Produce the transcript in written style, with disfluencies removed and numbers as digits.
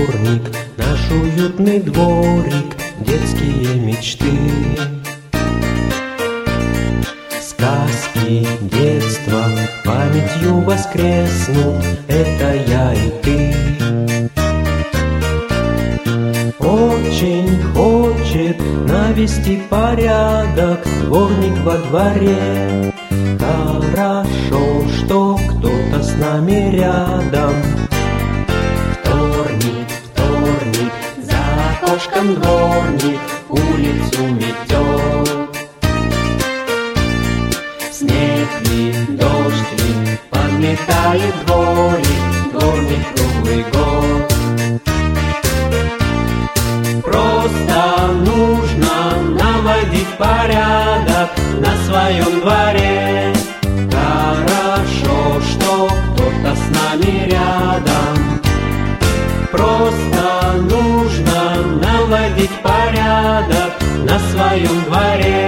вторник, наш уютный дворик, детские мечты. Сказки детства памятью воскреснут, это я и ты. Очень хочет навести порядок дворник во дворе. Хорошо, что кто-то с нами рядом. Вторник, вторник, за окошком дворник улицу метет. Снег ли, дождь ли, подметает дворик, дворник круглый год. Просто нужно наводить порядок на своем дворе. Хорошо, что кто-то с нами рядом. Просто нужно наводить порядок на своем дворе.